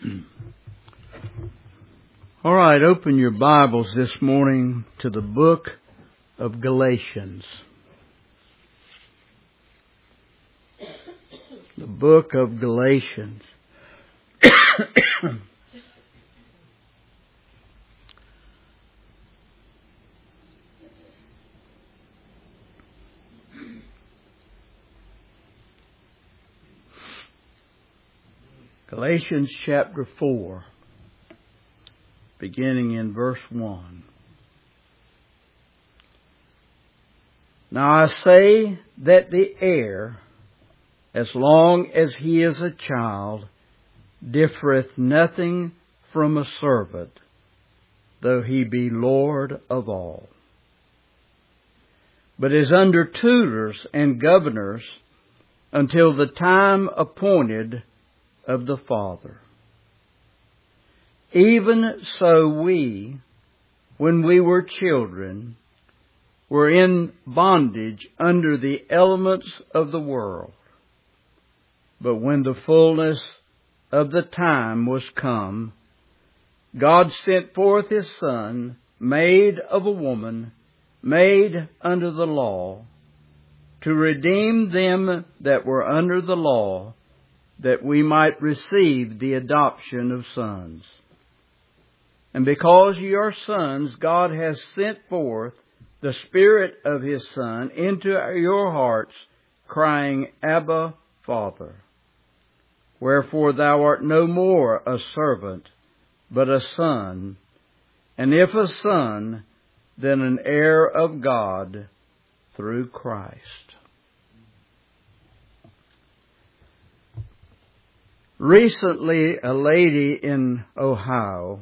All right, open your Bibles this morning to the book of Galatians. The book of Galatians. Galatians chapter 4, beginning in verse 1. Now I say that the heir, as long as he is a child, differeth nothing from a servant, though he be Lord of all, but is under tutors and governors until the time appointed of the Father. Even so we, when we were children, were in bondage under the elements of the world. But when the fullness of the time was come, God sent forth His Son, made of a woman, made under the law, to redeem them that were under the law, that we might receive the adoption of sons. And because ye are sons, God has sent forth the Spirit of His Son into your hearts, crying, Abba, Father. Wherefore thou art no more a servant, but a son, and if a son, then an heir of God through Christ. Recently, a lady in Ohio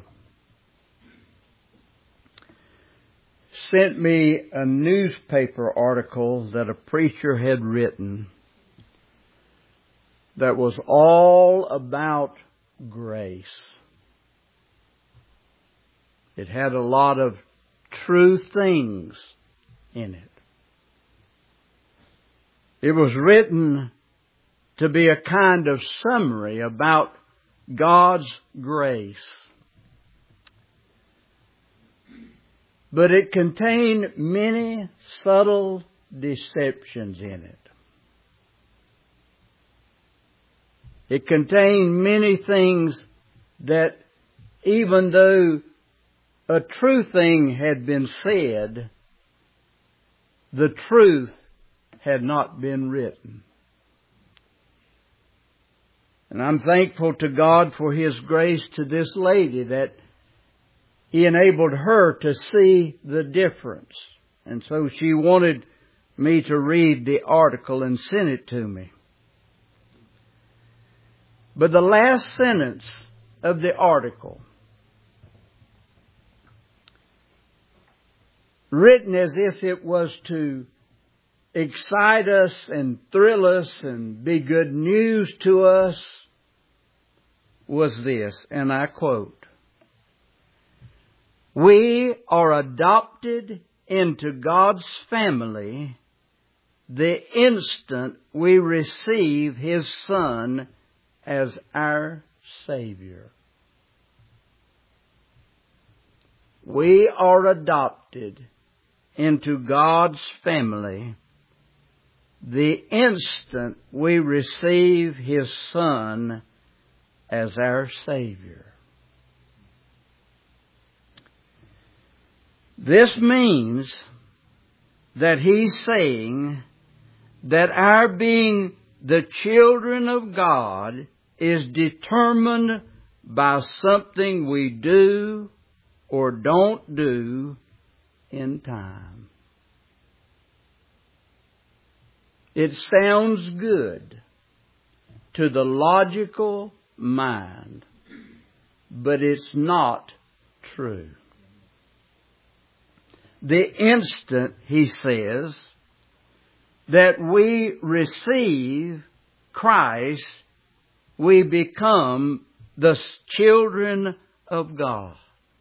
sent me a newspaper article that a preacher had written that was all about grace. It had a lot of true things in it. It was written to be a kind of summary about God's grace. But it contained many subtle deceptions in it. It contained many things that, even though a true thing had been said, the truth had not been written. And I'm thankful to God for His grace to this lady that He enabled her to see the difference. And so she wanted me to read the article and send it to me. But the last sentence of the article, written as if it was to excite us and thrill us and be good news to us, was this, and I quote, "We are adopted into God's family the instant we receive His Son as our Savior." We are adopted into God's family the instant we receive His Son as our Savior. This means that He's saying that our being the children of God is determined by something we do or don't do in time. It sounds good to the logical mind, but it's not true. The instant, he says, that we receive Christ, we become the children of God.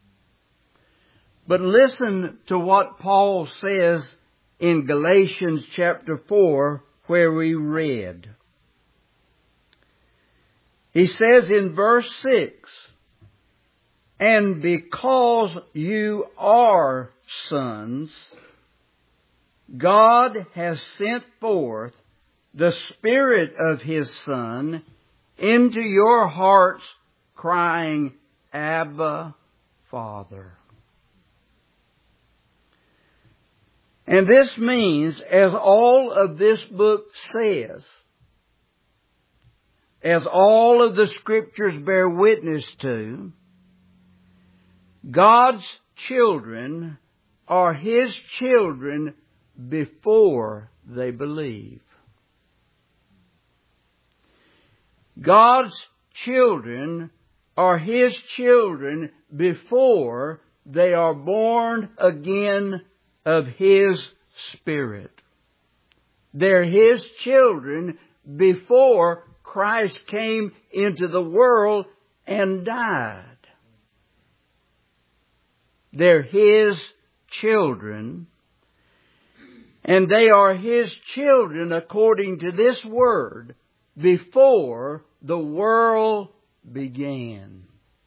But listen to what Paul says in Galatians chapter 4, where we read, He says in verse 6, "And because you are sons, God has sent forth the Spirit of His Son into your hearts, crying, Abba, Father." And this means, as all of this book says, as all of the Scriptures bear witness to, God's children are His children before they believe. God's children are His children before they are born again of His Spirit. They're His children before Christ came into the world and died. They're His children, and they are His children according to this Word before the world began.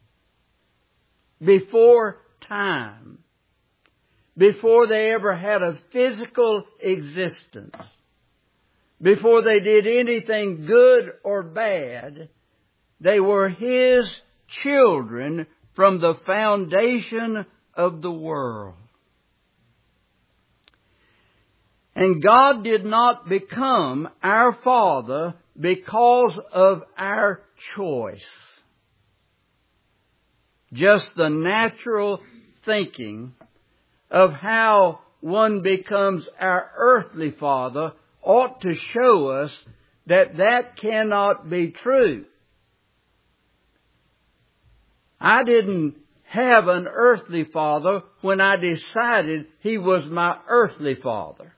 Before time. Before they ever had a physical existence. Before they did anything good or bad, they were His children from the foundation of the world. And God did not become our Father because of our choice. Just the natural thinking of how one becomes our earthly father ought to show us that that cannot be true. I didn't have an earthly father when I decided he was my earthly father.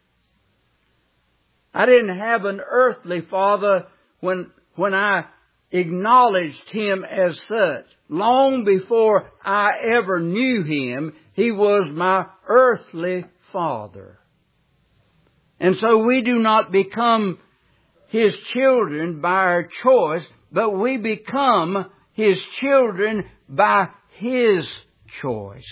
I didn't have an earthly father when I acknowledged him as such. Long before I ever knew him, he was my earthly father. And so we do not become His children by our choice, but we become His children by His choice.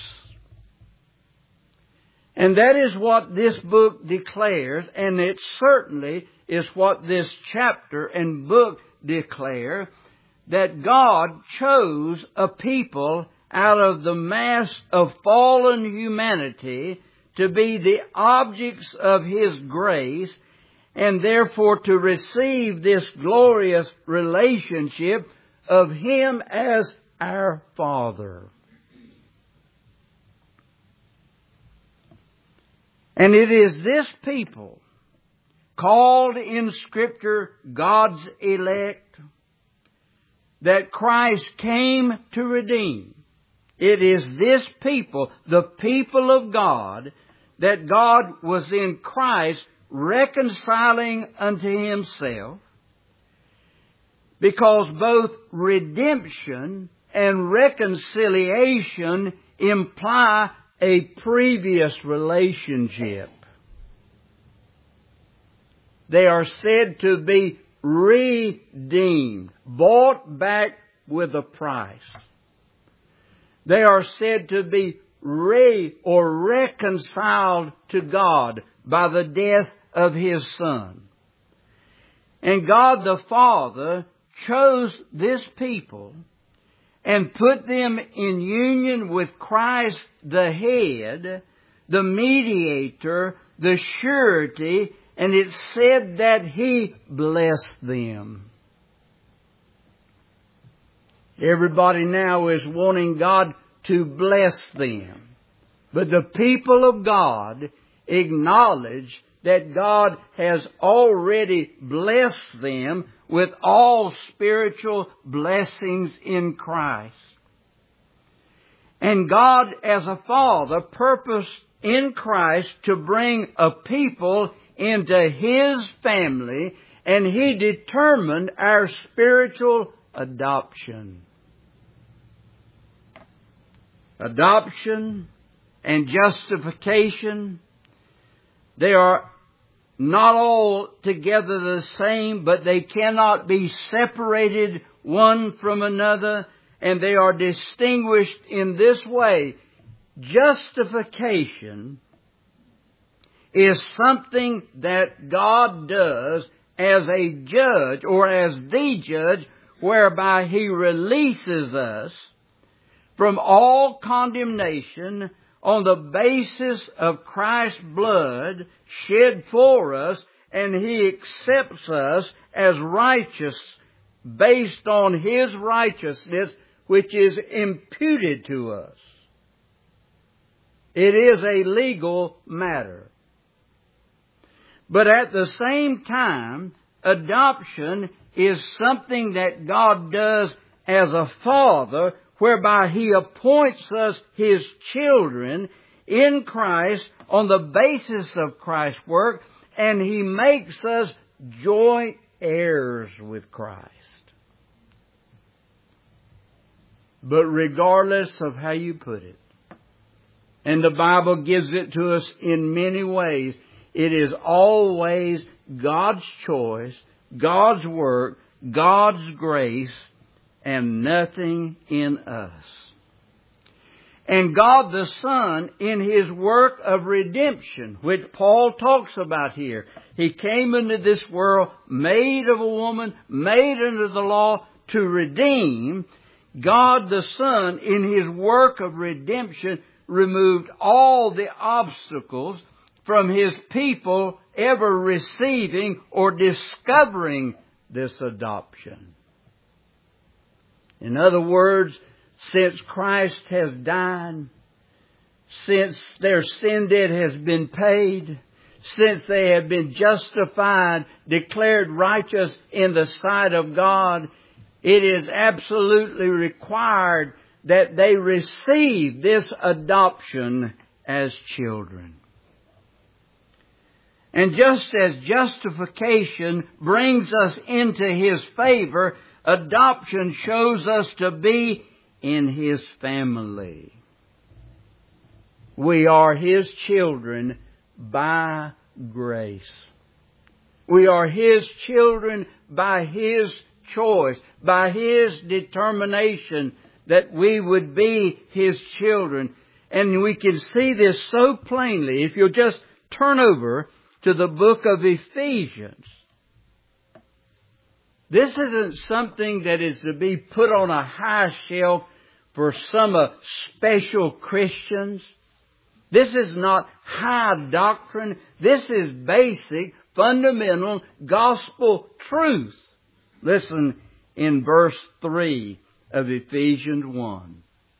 And that is what this book declares, and it certainly is what this chapter and book declare, that God chose a people out of the mass of fallen humanity to be the objects of His grace, and therefore to receive this glorious relationship of Him as our Father. And it is this people, called in Scripture God's elect, that Christ came to redeem. It is this people, the people of God, that God was in Christ reconciling unto Himself, because both redemption and reconciliation imply a previous relationship. They are said to be redeemed, bought back with a price. They are said to be reconciled to God by the death of His Son. And God the Father chose this people and put them in union with Christ the head, the mediator, the surety, and it said that He blessed them. Everybody now is wanting God to bless them. But the people of God acknowledge that God has already blessed them with all spiritual blessings in Christ. And God, as a Father, purposed in Christ to bring a people into His family, and He determined our spiritual adoption. Adoption and justification, they are not all together the same, but they cannot be separated one from another, and they are distinguished in this way. Justification is something that God does as a judge, or as the judge, whereby He releases us from all condemnation on the basis of Christ's blood shed for us, and He accepts us as righteous based on His righteousness, which is imputed to us. It is a legal matter. But at the same time, adoption is something that God does as a father, whereby He appoints us His children in Christ on the basis of Christ's work, and He makes us joint heirs with Christ. But regardless of how you put it, and the Bible gives it to us in many ways, it is always God's choice, God's work, God's grace, and nothing in us. And God the Son, in His work of redemption, which Paul talks about here, He came into this world made of a woman, made under the law to redeem. God the Son, in His work of redemption, removed all the obstacles from His people ever receiving or discovering this adoption. In other words, since Christ has died, since their sin debt has been paid, since they have been justified, declared righteous in the sight of God, it is absolutely required that they receive this adoption as children. And just as justification brings us into His favor, adoption shows us to be in His family. We are His children by grace. We are His children by His choice, by His determination that we would be His children. And we can see this so plainly. If you'll just turn over to the book of Ephesians. This isn't something that is to be put on a high shelf for some special Christians. This is not high doctrine. This is basic, fundamental gospel truth. Listen in verse 3 of Ephesians 1.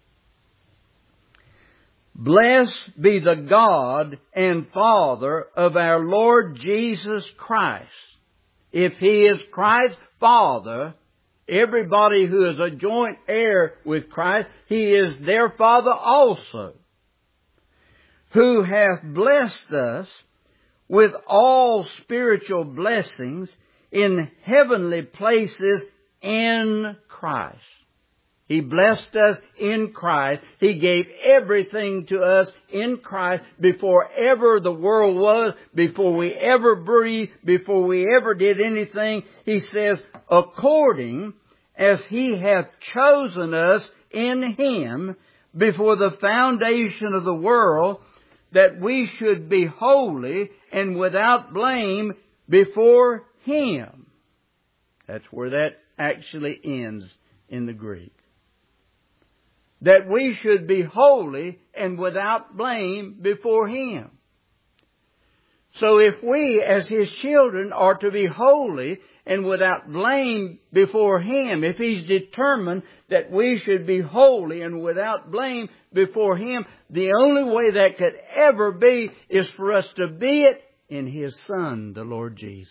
Blessed be the God and Father of our Lord Jesus Christ. If He is Christ's Father, everybody who is a joint heir with Christ, He is their Father also, who hath blessed us with all spiritual blessings in heavenly places in Christ. He blessed us in Christ. He gave everything to us in Christ before ever the world was, before we ever breathed, before we ever did anything. He says, according as He hath chosen us in Him before the foundation of the world, that we should be holy and without blame before Him. That's where that actually ends in the Greek. That we should be holy and without blame before Him. So if we, as His children, are to be holy and without blame before Him, if He's determined that we should be holy and without blame before Him, the only way that could ever be is for us to be it in His Son, the Lord Jesus.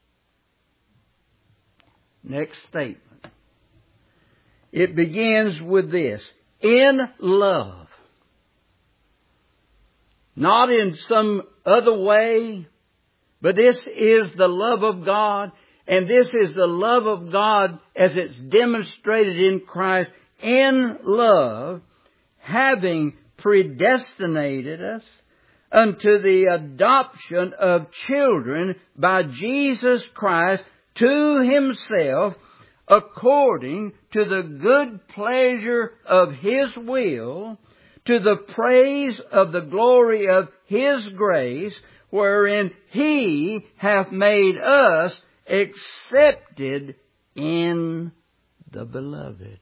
Next statement. It begins with this. In love. Not in some other way, but this is the love of God, and this is the love of God as it's demonstrated in Christ, in love, having predestinated us unto the adoption of children by Jesus Christ to Himself, according to the good pleasure of His will, to the praise of the glory of His grace, wherein He hath made us accepted in the Beloved.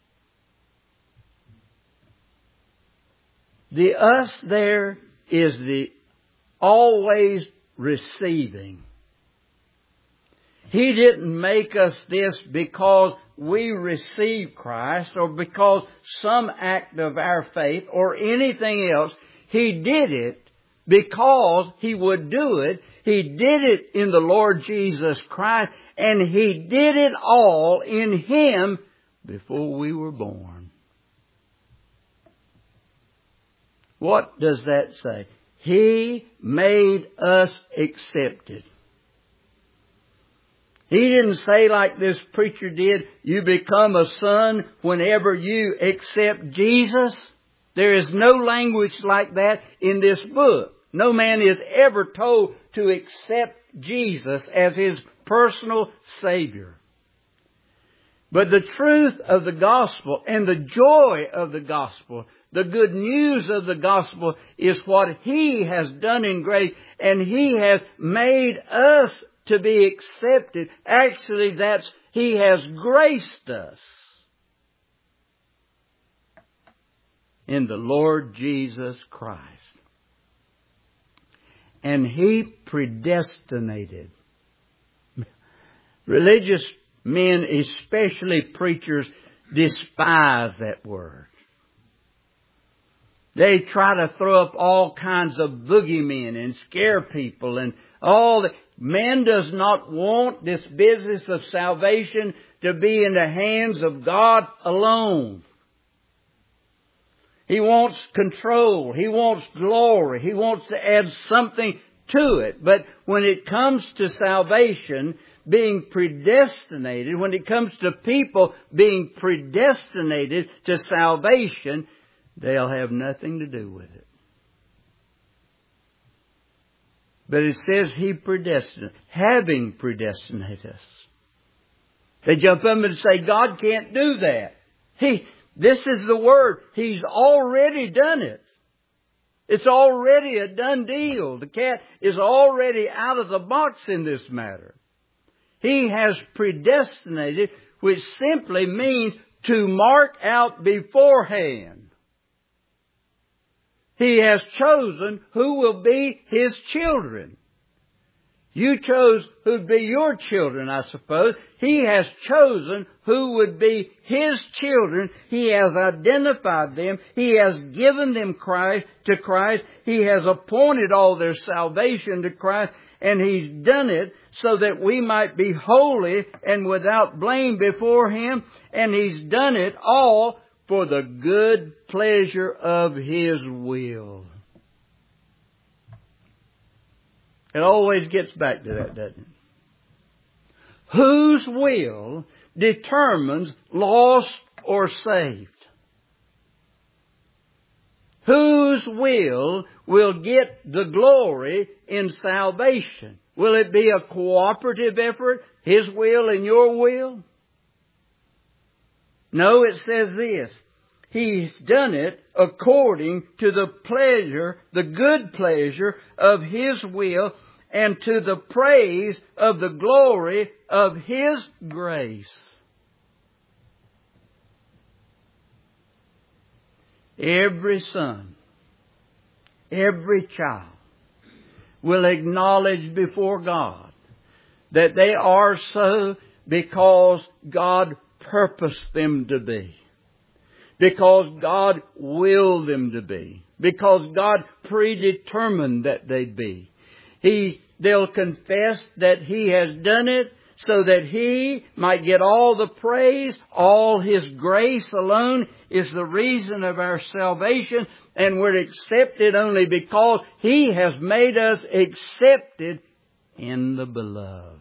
The us there is the always receiving. He didn't make us this because we received Christ or because some act of our faith or anything else. He did it because He would do it. He did it in the Lord Jesus Christ, and He did it all in Him before we were born. What does that say? He made us accepted. He didn't say like this preacher did, you become a son whenever you accept Jesus. There is no language like that in this book. No man is ever told to accept Jesus as his personal Savior. But the truth of the gospel and the joy of the gospel, the good news of the gospel, is what He has done in grace, and He has made us to be accepted. Actually, He has graced us in the Lord Jesus Christ. And He predestinated. Religious men, especially preachers, despise that word. They try to throw up all kinds of boogeymen and scare people and all that. Man does not want this business of salvation to be in the hands of God alone. He wants control. He wants glory. He wants to add something to it. But when it comes to salvation being predestinated, when it comes to people being predestinated to salvation, they'll have nothing to do with it. But it says He predestinated, having predestinated us. They jump up and say, God can't do that. This is the Word. He's already done it. It's already a done deal. The cat is already out of the box in this matter. He has predestinated, which simply means to mark out beforehand. He has chosen who will be His children. You chose who'd be your children, I suppose. He has chosen who would be His children. He has identified them. He has given them to Christ. He has appointed all their salvation to Christ. And He's done it so that we might be holy and without blame before Him. And He's done it all for the good pleasure of His will. It always gets back to that, doesn't it? Whose will determines lost or saved? Whose will get the glory in salvation? Will it be a cooperative effort, His will and your will? No, it says this. He's done it according to the pleasure, the good pleasure of His will, and to the praise of the glory of His grace. Every son, every child will acknowledge before God that they are so because God purposed them to be. Because God willed them to be. Because God predetermined that they'd be. They'll confess that He has done it so that He might get all the praise. All His grace alone is the reason of our salvation. And we're accepted only because He has made us accepted in the Beloved.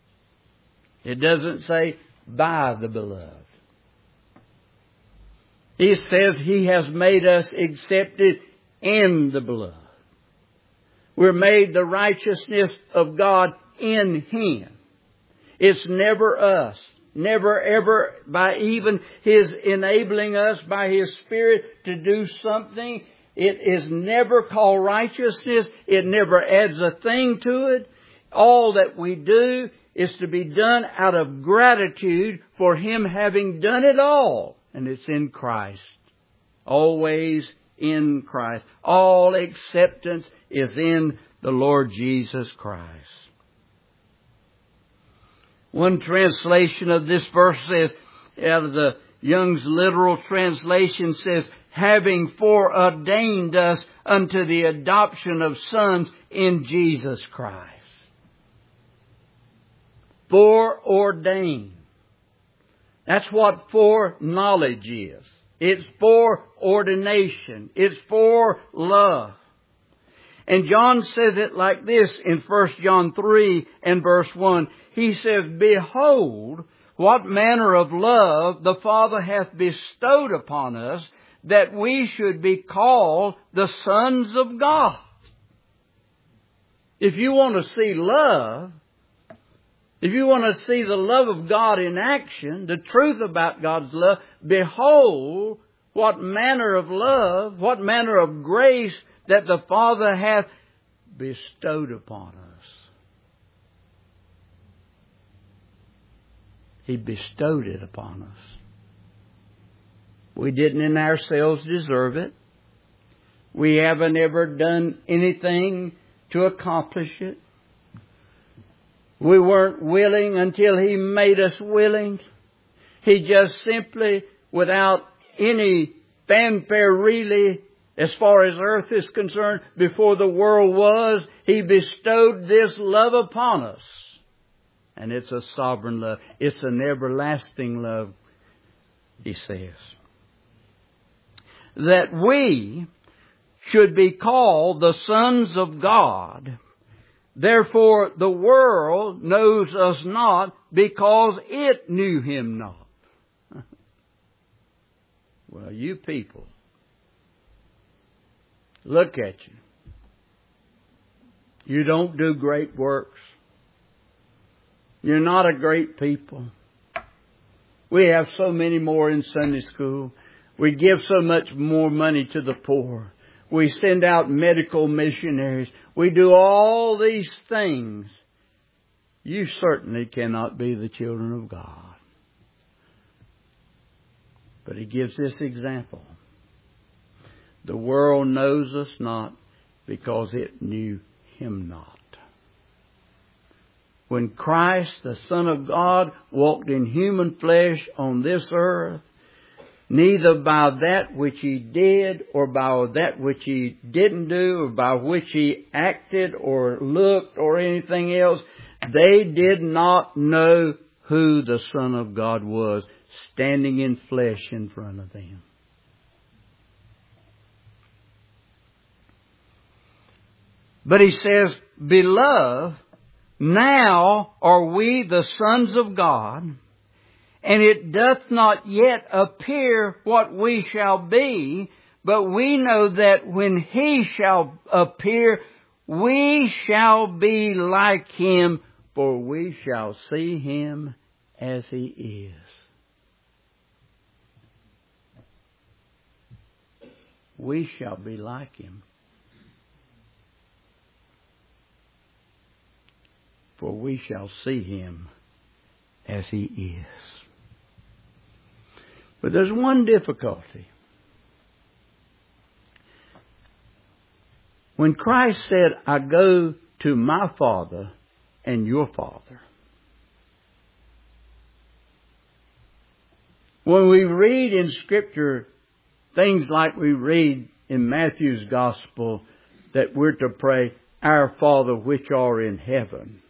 It doesn't say by the Beloved. He says He has made us accepted in the blood. We're made the righteousness of God in Him. It's never us. Never ever by even His enabling us by His Spirit to do something. It is never called righteousness. It never adds a thing to it. All that we do is to be done out of gratitude for Him having done it all. And it's in Christ. Always in Christ. All acceptance is in the Lord Jesus Christ. One translation of this verse says, out of the Young's literal translation says, having foreordained us unto the adoption of sons in Jesus Christ. Foreordained. That's what foreknowledge is. It's foreordination. It's for love. And John says it like this in 1 John 3 and verse 1. He says, behold, what manner of love the Father hath bestowed upon us, that we should be called the sons of God. If you want to see love, if you want to see the love of God in action, the truth about God's love, behold, what manner of love, what manner of grace that the Father hath bestowed upon us. He bestowed it upon us. We didn't in ourselves deserve it. We haven't ever done anything to accomplish it. We weren't willing until He made us willing. He just simply, without any fanfare really, as far as earth is concerned, before the world was, He bestowed this love upon us. And it's a sovereign love. It's an everlasting love, He says. That we should be called the sons of God. Therefore the world knows us not, because it knew Him not. Well, you people, look at you. You don't do great works. You're not a great people. We have so many more in Sunday school. We give so much more money to the poor. We send out medical missionaries. We do all these things. You certainly cannot be the children of God. But He gives this example. The world knows us not, because it knew Him not. When Christ, the Son of God, walked in human flesh on this earth, neither by that which He did, or by that which He didn't do, or by which He acted or looked or anything else, they did not know who the Son of God was, standing in flesh in front of them. But He says, beloved, now are we the sons of God, and it doth not yet appear what we shall be, but we know that when He shall appear, we shall be like Him, for we shall see Him as He is. We shall be like Him, for we shall see Him as He is. But there's one difficulty. When Christ said, I go to my Father and your Father. When we read in Scripture things like we read in Matthew's Gospel, that we're to pray, Our Father which are in heaven.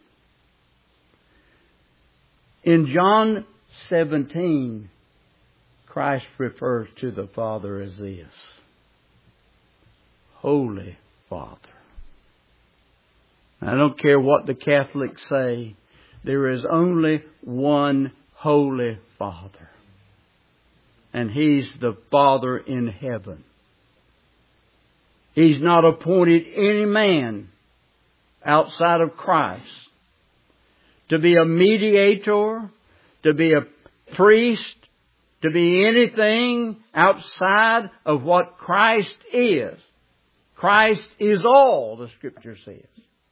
In John 17, Christ refers to the Father as this: Holy Father. I don't care what the Catholics say. There is only one Holy Father. and He's the Father in heaven. He's not appointed any man outside of Christ to be a mediator, to be a priest, to be anything outside of what Christ is. Christ is all, the Scripture says.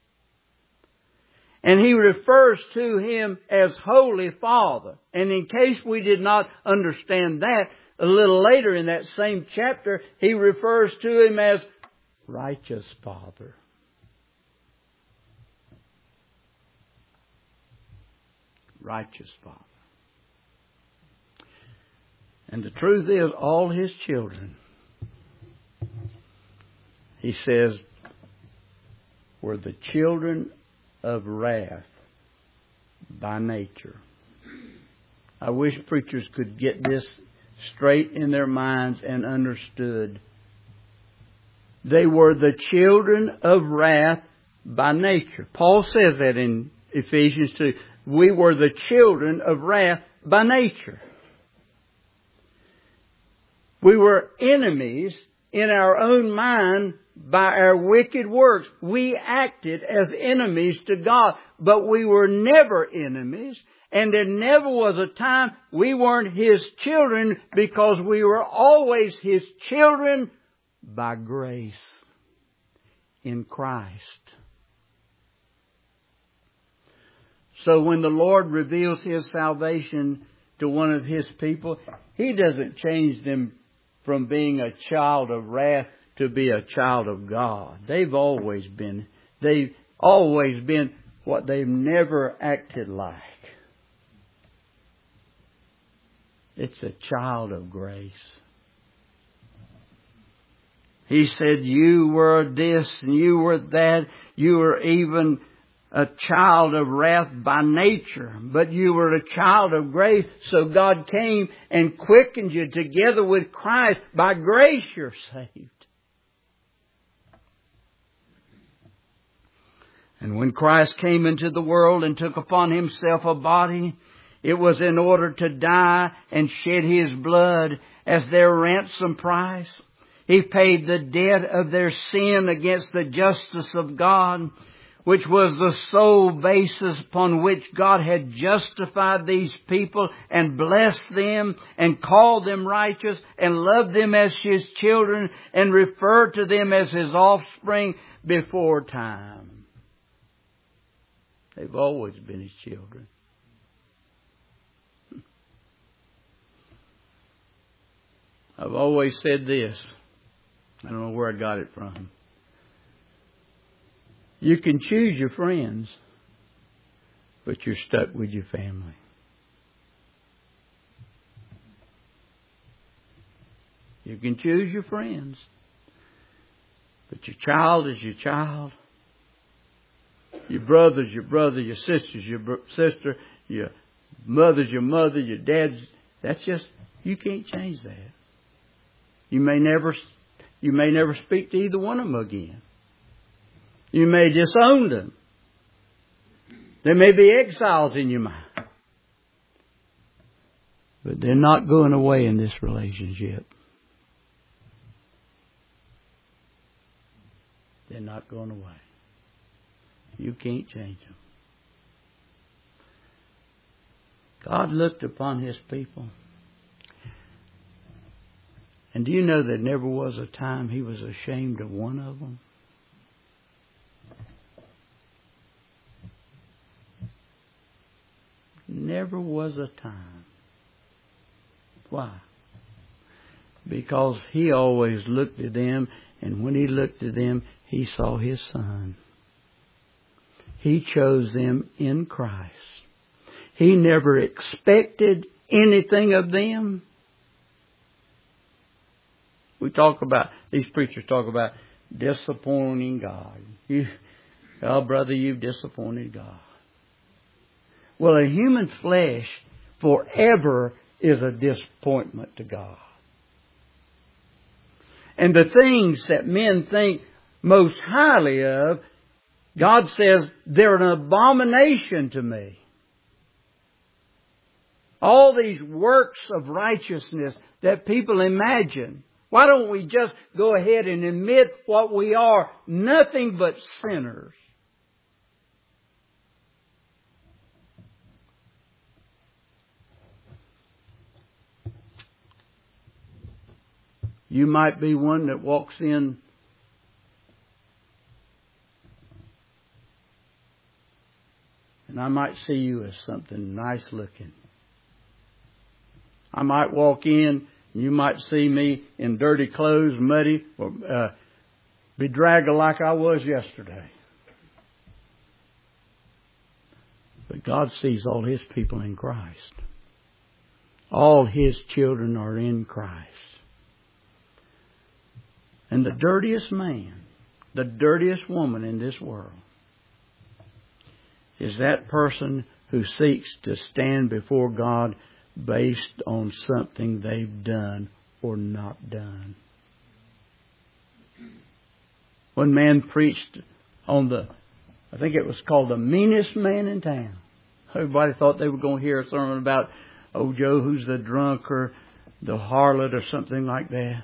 And He refers to Him as Holy Father. And in case we did not understand that, a little later in that same chapter, He refers to Him as Righteous Father. Righteous Father. And the truth is, all His children, He says, were the children of wrath by nature. I wish preachers could get this straight in their minds and understood. They were the children of wrath by nature. Paul says that in Ephesians 2. We were the children of wrath by nature. We were enemies in our own mind by our wicked works. We acted as enemies to God, but we were never enemies, and there never was a time we weren't His children, because we were always His children by grace in Christ. So when the Lord reveals His salvation to one of His people, He doesn't change them from being a child of wrath to be a child of God. They've always been what they've never acted like. It's a child of grace. He said, you were this and you were that. You were even a child of wrath by nature, but you were a child of grace. So God came and quickened you together with Christ. By grace you're saved. And when Christ came into the world and took upon Himself a body, it was in order to die and shed His blood as their ransom price. He paid the debt of their sin against the justice of God, which was the sole basis upon which God had justified these people and blessed them and called them righteous and loved them as His children and referred to them as His offspring before time. They've always been His children. I've always said this. I don't know where I got it from. You can choose your friends, but you're stuck with your family. You can choose your friends, but your child is your child. Your brother's your brother, your sister's your sister, your mother's your mother, your dad's. That's just, you can't change that. You may never speak to either one of them again. You may disown them. There may be exiles in your mind. But they're not going away in this relationship. They're not going away. You can't change them. God looked upon His people. And do you know there never was a time He was ashamed of one of them? Never was a time. Why? Because He always looked at them, and when He looked at them, He saw His Son. He chose them in Christ. He never expected anything of them. These preachers talk about disappointing God. Brother, you've disappointed God. Well, a human flesh forever is a disappointment to God. And the things that men think most highly of, God says they're an abomination to me. All these works of righteousness that people imagine. Why don't we just go ahead and admit what we are? Nothing but sinners. You might be one that walks in and I might see you as something nice looking. I might walk in and you might see me in dirty clothes, muddy, or bedraggled like I was yesterday. But God sees all His people in Christ. All His children are in Christ. And the dirtiest man, the dirtiest woman in this world is that person who seeks to stand before God based on something they've done or not done. One man preached on I think it was called the meanest man in town. Everybody thought they were going to hear a sermon about old Joe who's the drunk or the harlot or something like that.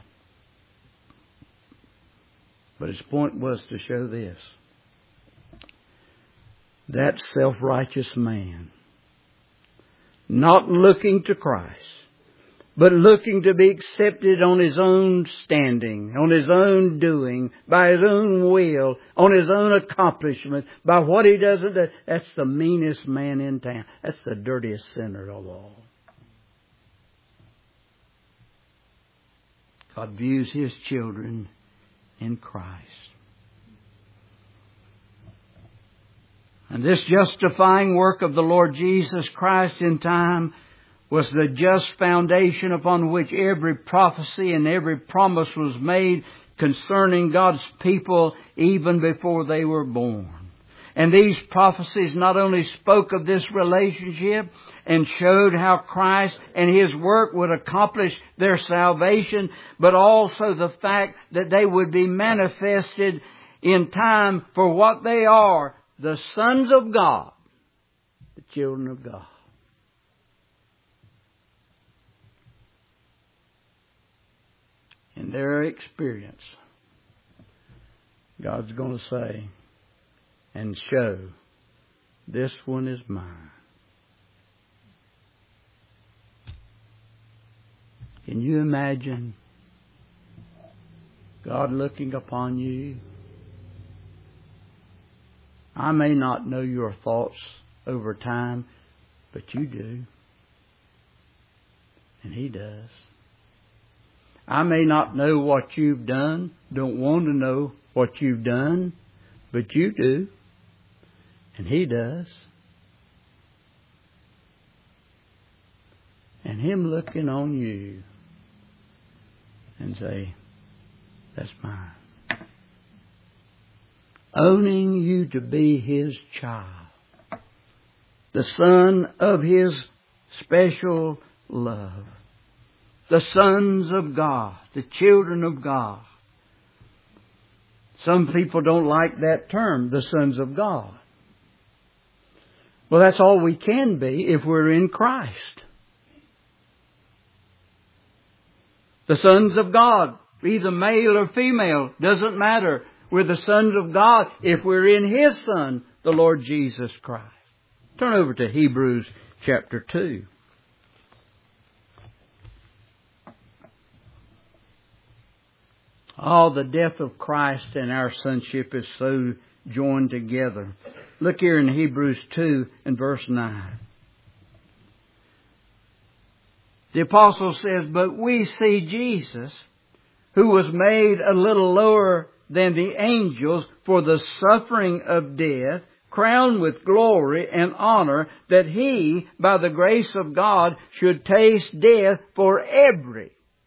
But his point was to show this. That self-righteous man, not looking to Christ, but looking to be accepted on his own standing, on his own doing, by his own will, on his own accomplishment, by what he doesn't do. That's the meanest man in town. That's the dirtiest sinner of all. God views His children in Christ. And this justifying work of the Lord Jesus Christ in time was the just foundation upon which every prophecy and every promise was made concerning God's people even before they were born. And these prophecies not only spoke of this relationship and showed how Christ and His work would accomplish their salvation, but also the fact that they would be manifested in time for what they are, the sons of God, the children of God. In their experience, God's going to say and show, this one is mine. Can you imagine God looking upon you? I may not know your thoughts over time, but you do. And He does. I may not know what you've done, don't want to know what you've done, but you do. And He does. And Him looking on you and say, that's mine. Owning you to be His child. The son of His special love. The sons of God. The children of God. Some people don't like that term, the sons of God. Well, that's all we can be if we're in Christ. The sons of God, either male or female, doesn't matter. We're the sons of God if we're in His Son, the Lord Jesus Christ. Turn over to Hebrews chapter 2. Oh, the death of Christ and our sonship is so joined together. Look here in Hebrews 2 and verse 9. The apostle says, but we see Jesus, who was made a little lower than the angels for the suffering of death, crowned with glory and honor, that He, by the grace of God, should taste death for every.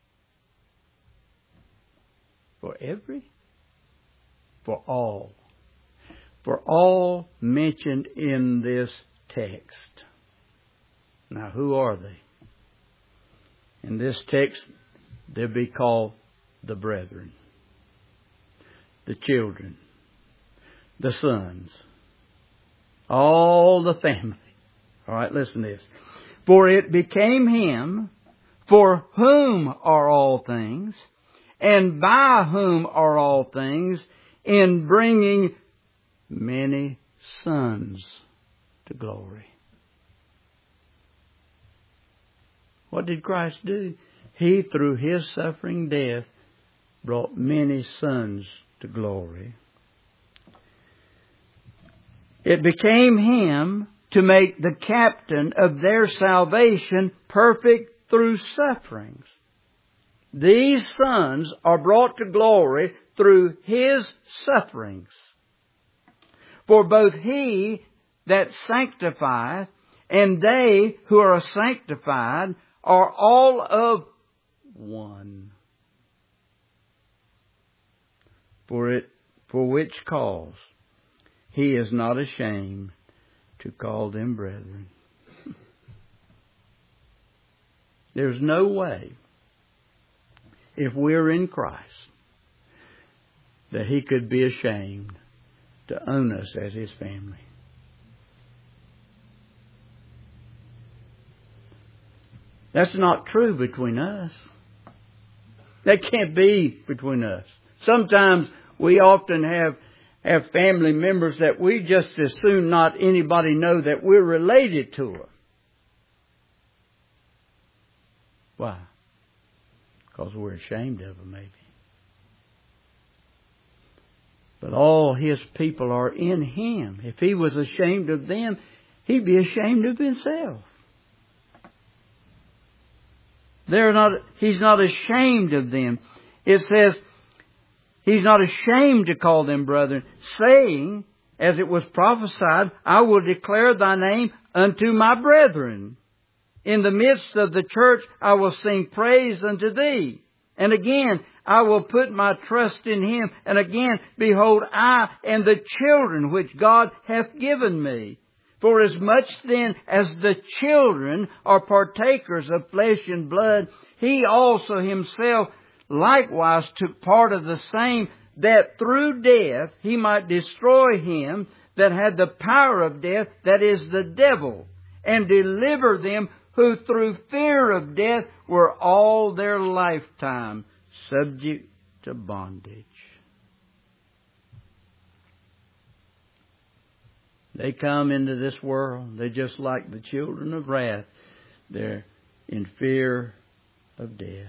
For every? For all. For all mentioned in this text. Now, who are they? In this text, they'll be called the brethren, the children, the sons, all the family. All right, listen to this. For it became Him, for whom are all things, and by whom are all things, in bringing many sons to glory. What did Christ do? He, through His suffering death, brought many sons to glory. It became Him to make the captain of their salvation perfect through sufferings. These sons are brought to glory through His sufferings. For both He that sanctifieth and they who are sanctified are all of one. For which cause He is not ashamed to call them brethren. There's no way, if we're in Christ, that He could be ashamed to own us as His family. That's not true between us. That can't be between us. Sometimes we often have family members that we just as soon not anybody know that we're related to them. Why? Because we're ashamed of them, maybe. But all His people are in Him. If He was ashamed of them, He'd be ashamed of Himself. He's not ashamed of them. It says, He's not ashamed to call them brethren, saying, as it was prophesied, I will declare Thy name unto my brethren. In the midst of the church I will sing praise unto Thee. And again, I will put my trust in Him. And again, behold, I and the children which God hath given me. For as much then as the children are partakers of flesh and blood, He also Himself likewise took part of the same, that through death He might destroy him that had the power of death, that is the devil, and deliver them who through fear of death were all their lifetime subject to bondage. They come into this world, they're just like the children of wrath. They're in fear of death.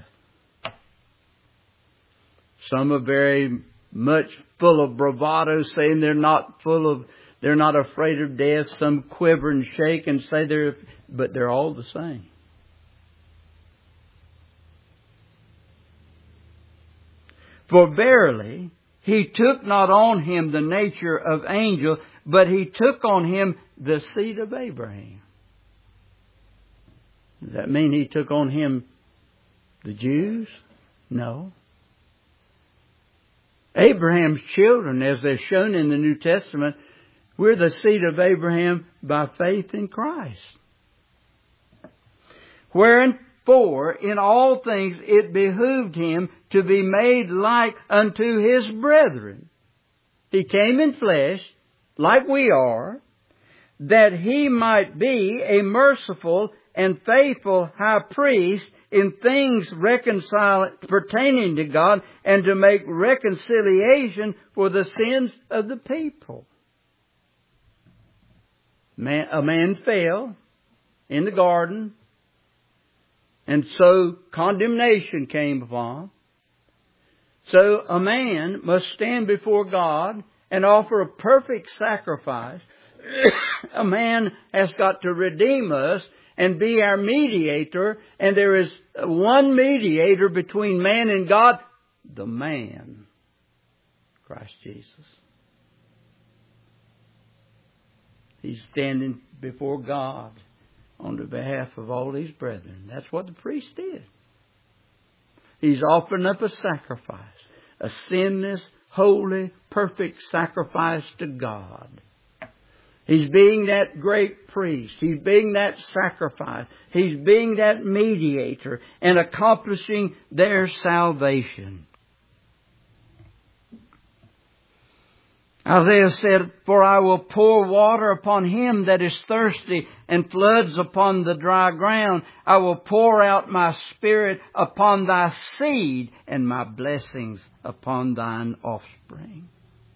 Some are very much full of bravado, saying they're not afraid of death. Some quiver and shake and say but they're all the same. For verily, He took not on Him the nature of angel, but He took on Him the seed of Abraham. Does that mean He took on Him the Jews? No. Abraham's children, as they're shown in the New Testament, we're the seed of Abraham by faith in Christ. Wherefore, in all things it behooved Him to be made like unto His brethren. He came in flesh, like we are, that He might be a merciful and faithful high priest in things pertaining to God, and to make reconciliation for the sins of the people. A man fell in the garden, and so condemnation came upon. So a man must stand before God and offer a perfect sacrifice. A man has got to redeem us and be our mediator. And there is one mediator between man and God, the man, Christ Jesus. He's standing before God on the behalf of all His brethren. That's what the priest did. He's offering up a sacrifice, a sinless, holy, perfect sacrifice to God. He's being that great priest. He's being that sacrifice. He's being that mediator and accomplishing their salvation. Isaiah said, "For I will pour water upon him that is thirsty, and floods upon the dry ground. I will pour out my Spirit upon thy seed, and my blessings upon thine offspring."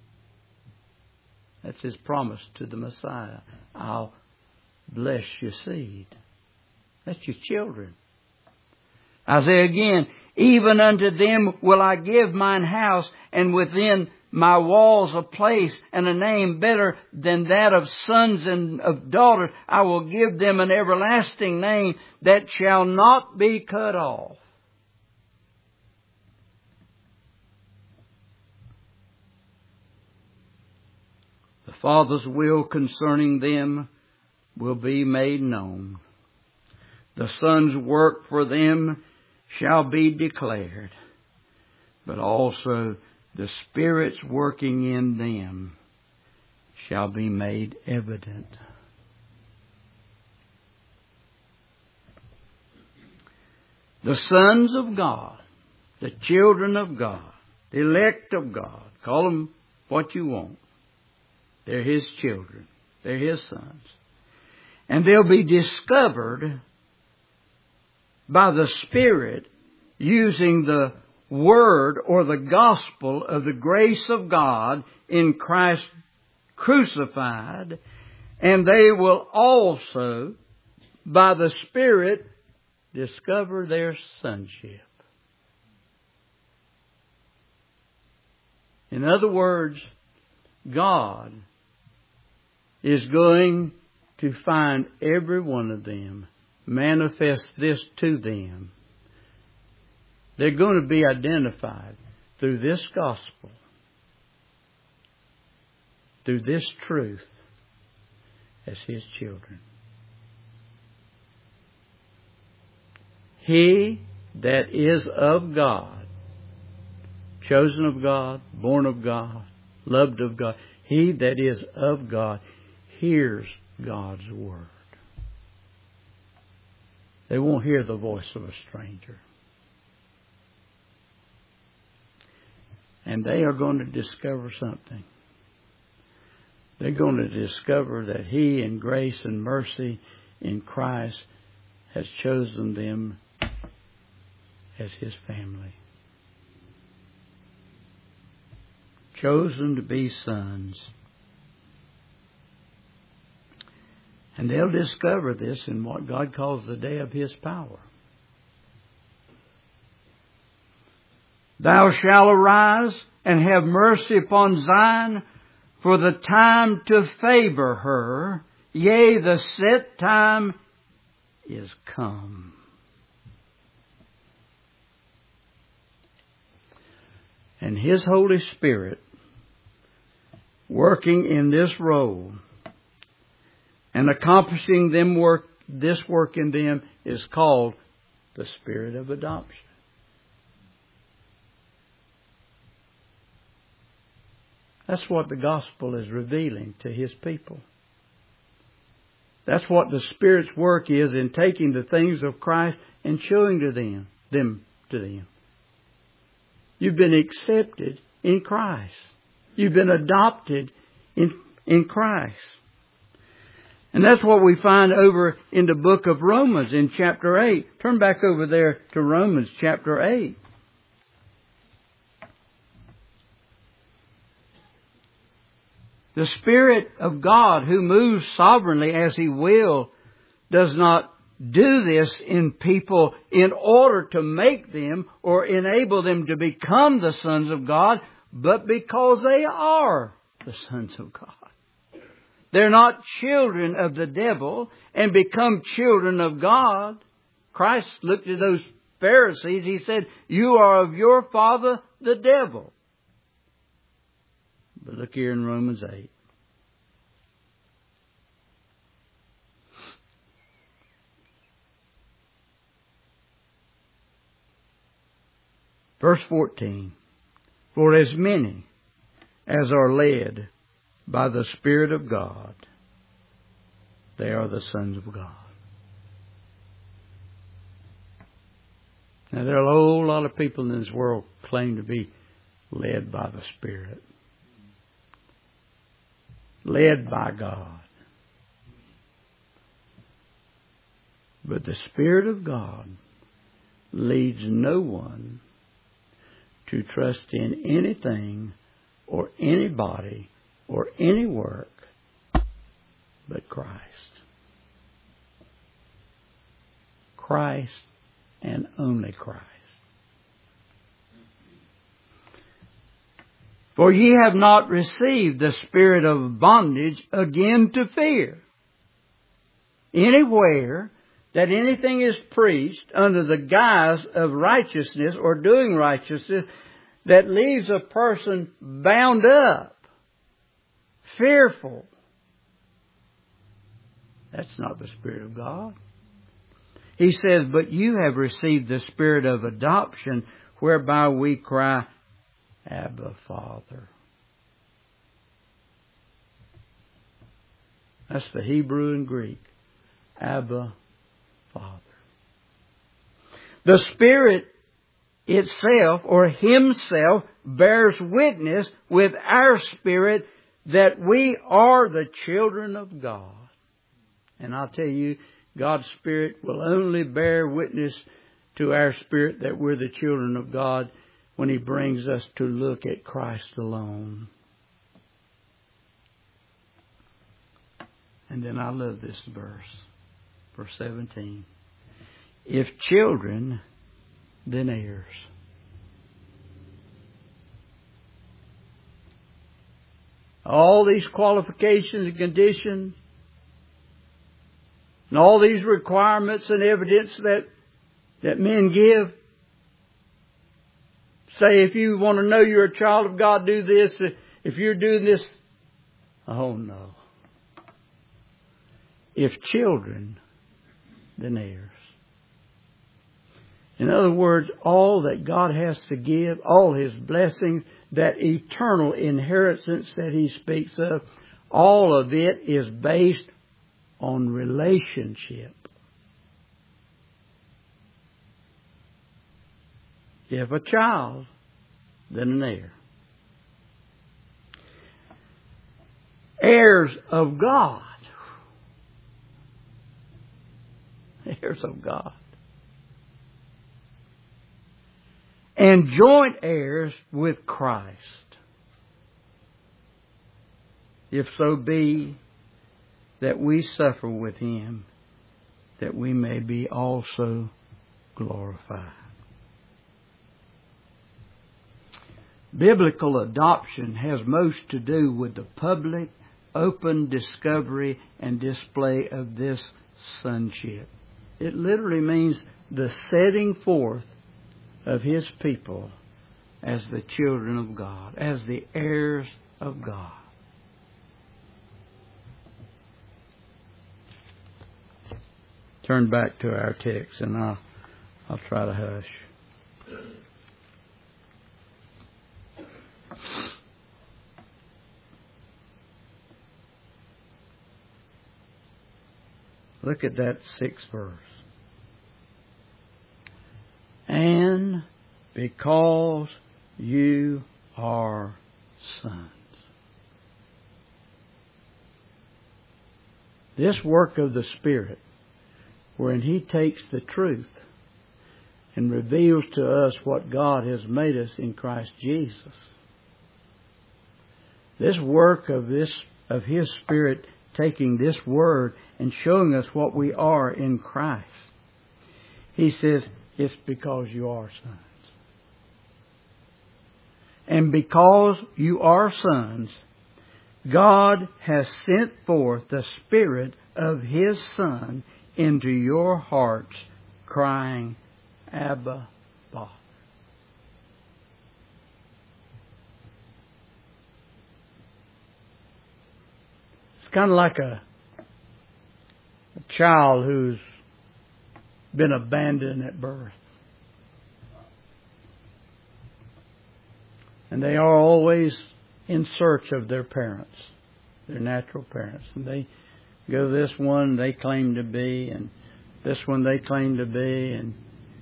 That's His promise to the Messiah. I'll bless your seed. That's your children. Isaiah again, "Even unto them will I give mine house, and within my walls a place and a name better than that of sons and of daughters. I will give them an everlasting name that shall not be cut off." The Father's will concerning them will be made known. The Son's work for them shall be declared, but also the Spirit's working in them shall be made evident. The sons of God, the children of God, the elect of God, call them what you want. They're His children. They're His sons. And they'll be discovered by the Spirit using the Word or the gospel of the grace of God in Christ crucified, and they will also, by the Spirit, discover their sonship. In other words, God is going to find every one of them, manifest this to them. They're going to be identified through this gospel, through this truth, as His children. He that is of God, chosen of God, born of God, loved of God, he that is of God hears God's word. They won't hear the voice of a stranger. And they are going to discover something. They're going to discover that He, in grace and mercy in Christ, has chosen them as His family. Chosen to be sons. And they'll discover this in what God calls the day of His power. "Thou shalt arise and have mercy upon Zion, for the time to favor her, yea, the set time is come." And His Holy Spirit, working in this role and accomplishing this work in them, is called the Spirit of adoption. That's what the gospel is revealing to His people. That's what the Spirit's work is in taking the things of Christ and showing to them. You've been accepted in Christ. You've been adopted in Christ. And that's what we find over in the book of Romans in chapter 8. Turn back over there to Romans chapter 8. The Spirit of God, who moves sovereignly as He will, does not do this in people in order to make them or enable them to become the sons of God, but because they are the sons of God. They're not children of the devil and become children of God. Christ looked at those Pharisees. He said, "You are of your father, the devil." But look here in Romans 8. Verse 14. "For as many as are led by the Spirit of God, they are the sons of God." Now, there are a whole lot of people in this world claim to be led by the Spirit. led by God. But the Spirit of God leads no one to trust in anything or anybody or any work but Christ. Christ and only Christ. For ye have not received the spirit of bondage again to fear. Anywhere that anything is preached under the guise of righteousness or doing righteousness that leaves a person bound up, fearful, that's not the Spirit of God. He says, but you have received the Spirit of adoption, whereby we cry, Abba, Father. That's the Hebrew and Greek. Abba, Father. The Spirit itself, or Himself, bears witness with our spirit that we are the children of God. And I'll tell you, God's Spirit will only bear witness to our spirit that we're the children of God when He brings us to look at Christ alone. And then I love this verse, verse 17. If children, then heirs. All these qualifications and conditions, and all these requirements and evidence that men give. Say, if you want to know you're a child of God, do this. If you're doing this, oh no. If children, then heirs. In other words, all that God has to give, all His blessings, that eternal inheritance that He speaks of, all of it is based on relationship. If a child, then an heir. Heirs of God. Heirs of God. And joint heirs with Christ. If so be that we suffer with Him, that we may be also glorified. Biblical adoption has most to do with the public, open discovery and display of this sonship. It literally means the setting forth of His people as the children of God, as the heirs of God. Turn back to our text and I'll try to hush. Look at that 6th verse. And because you are sons. This work of the Spirit, wherein He takes the truth and reveals to us what God has made us in Christ Jesus. This work of His Spirit taking this Word and showing us what we are in Christ. He says, it's because you are sons. And because you are sons, God has sent forth the Spirit of His Son into your hearts, crying, Abba, Father. It's kind of like a child who's been abandoned at birth. And they are always in search of their parents, their natural parents. And they go to this one they claim to be, and this one they claim to be, and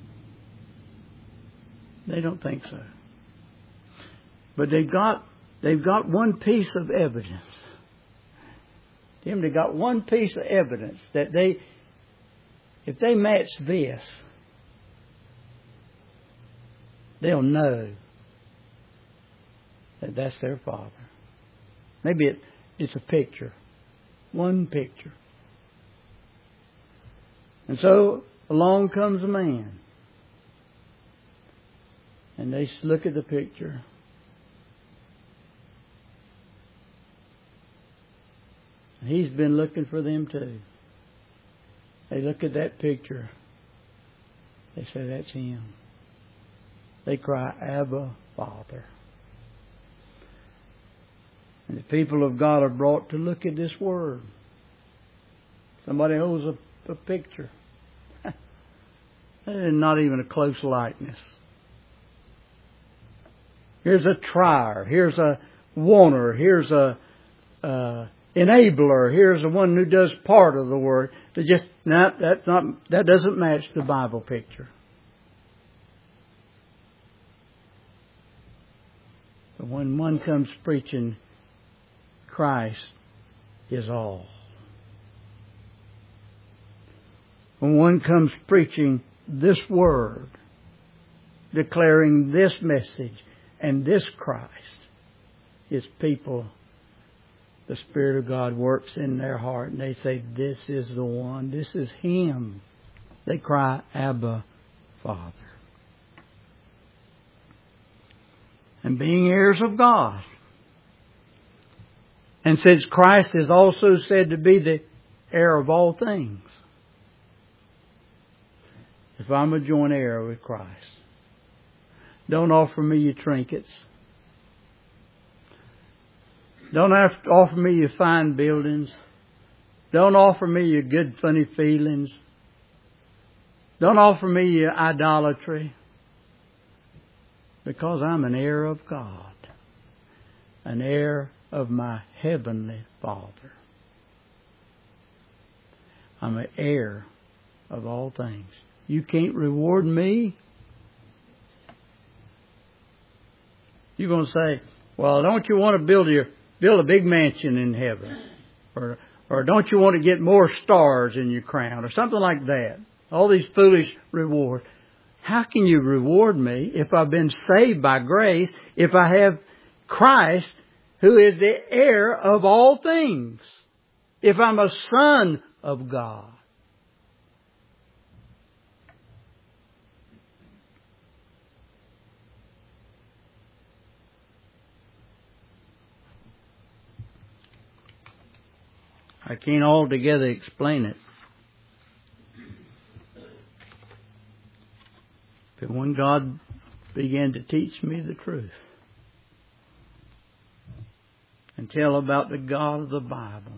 they don't think so. But they've got one piece of evidence. Them that got one piece of evidence that if they match this, they'll know that that's their Father. Maybe it's a picture. One picture. And so along comes a man. And they look at the picture. He's been looking for them too. They look at that picture. They say, that's him. They cry, Abba, Father. And the people of God are brought to look at this word. Somebody holds a picture. Not even a close likeness. Here's a trier. Here's a wanter. Here's a enabler. Here's the one who does part of the work. That doesn't match the Bible picture. But when one comes preaching, Christ is all. When one comes preaching this word, declaring this message and this Christ, His people, the Spirit of God works in their heart and they say, this is the one, this is Him. They cry, Abba, Father. And being heirs of God. And since Christ is also said to be the heir of all things, if I'm a joint heir with Christ, don't offer me your trinkets. Don't have to offer me your fine buildings. Don't offer me your good, funny feelings. Don't offer me your idolatry. Because I'm an heir of God. An heir of my Heavenly Father. I'm an heir of all things. You can't reward me. You're going to say, well, don't you want to build a big mansion in heaven? Or don't you want to get more stars in your crown? Or something like that. All these foolish rewards. How can you reward me if I've been saved by grace, if I have Christ who is the heir of all things, if I'm a son of God? I can't altogether explain it. But when God began to teach me the truth and tell about the God of the Bible,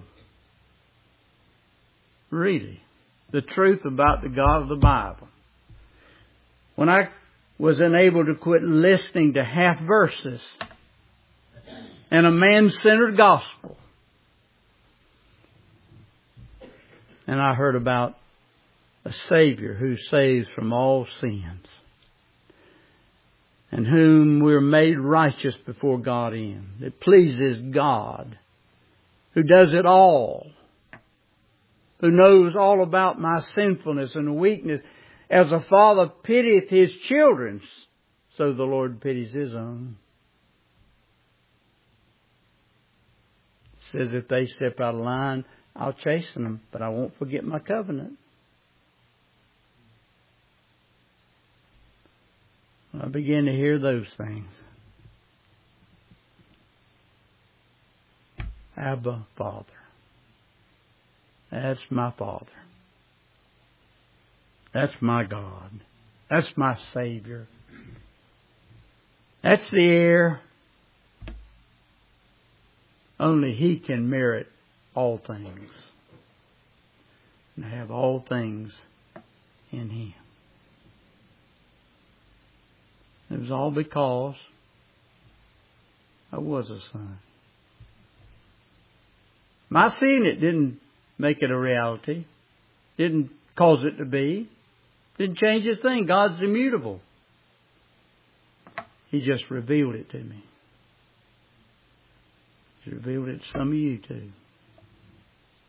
really, the truth about the God of the Bible, when I was unable to quit listening to half verses and a man-centered gospel, and I heard about a Savior who saves from all sins, and whom we're made righteous before God in, that pleases God, who does it all, who knows all about my sinfulness and weakness. As a father pitieth his children, so the Lord pities His own. It says if they step out of line, I'll chasten them, but I won't forget my covenant. I began to hear those things. Abba, Father. That's my Father. That's my God. That's my Savior. That's the heir. Only He can merit all things and have all things in Him. It was all because I was a son. My seeing it didn't make it a reality. Didn't cause it to be. Didn't change a thing. God's immutable. He just revealed it to me. He's revealed it to some of you too.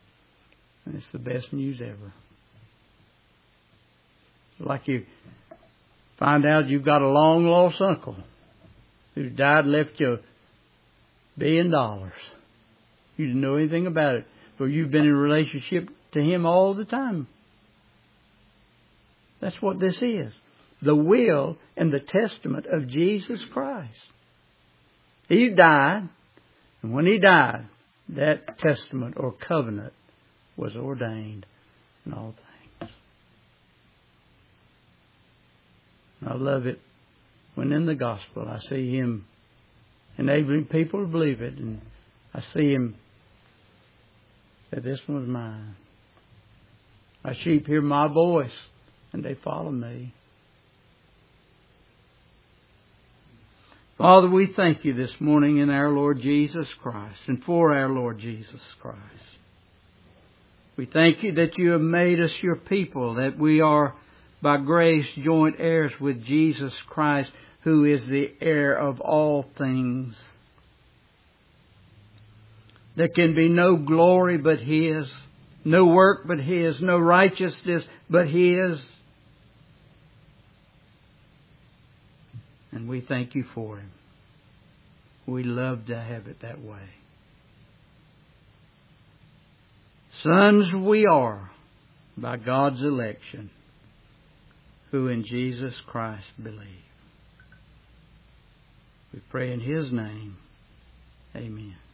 And it's the best news ever. Like you find out you've got a long lost uncle who died and left you $1 billion. You didn't know anything about it, but you've been in a relationship to him all the time. That's what this is. The will and the testament of Jesus Christ. He died, and when He died, that testament or covenant was ordained in all things. I love it when in the gospel I see Him enabling people to believe it, and I see Him say, "This one's mine. My sheep hear my voice, and they follow me." Father, we thank You this morning in our Lord Jesus Christ and for our Lord Jesus Christ. We thank You that You have made us Your people, that we are by grace joint heirs with Jesus Christ, who is the heir of all things. There can be no glory but His, no work but His, no righteousness but His. And we thank You for Him. We love to have it that way. Sons we are by God's election, who in Jesus Christ believe. We pray in His name. Amen.